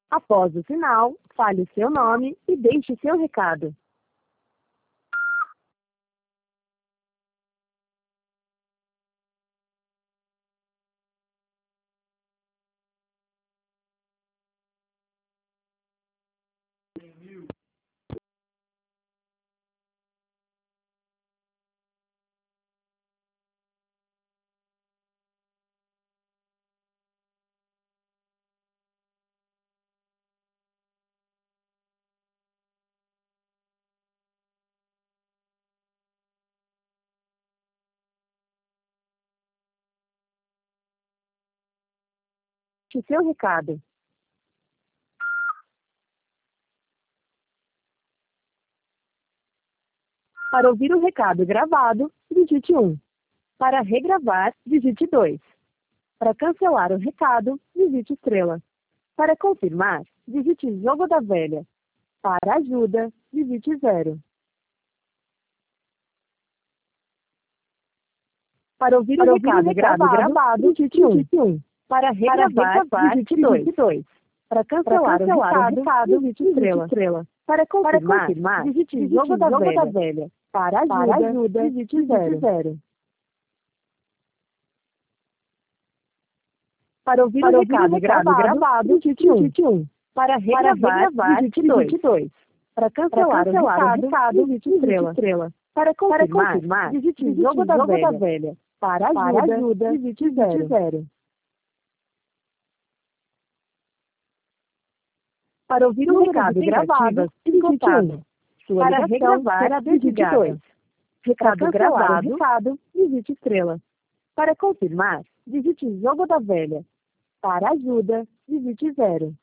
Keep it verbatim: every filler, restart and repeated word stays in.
Após o sinal, fale o seu nome e deixe seu recado. Deixe seu recado. Para ouvir o recado gravado, digite um. Para regravar, digite dois. Para cancelar o recado, digite estrela. Para confirmar, digite jogo da velha. Para ajuda, digite zero. Para ouvir Para o ouvir o recado, recado gravado, gravado, digite um. digite um. Para regravar, regravar, digite digite dois. Para cancelar, Para cancelar o o recado, recado, digite digite estrela. estrela. Para Para confirmar, confirmar, digite, digite jogo, da, jogo velha. da velha. Para ajuda, Para ajuda, digite, digite zero. zero. Para ouvir Para o ouvir o recado, recado gravado, gravado, digite um. digite um. Para Para regravar, regravar, digite digite dois. dois. Para Para cancelar, cancelar o o recado, recado, digite digite estrela. estrela. Para Para confirmar, confirmar, digite, digite jogo, da, jogo velha. da velha. Para ajuda, Para ajuda, digite digite zero. zero. Para ouvir o Número recado de gravado, tentativas, digite esgotado. um. Sua Para ligação regravar, será digite desligada. dois. Recado Para cancelar gravado, o recado, digite estrela. Para confirmar, digite jogo da velha. Para ajuda, digite zero.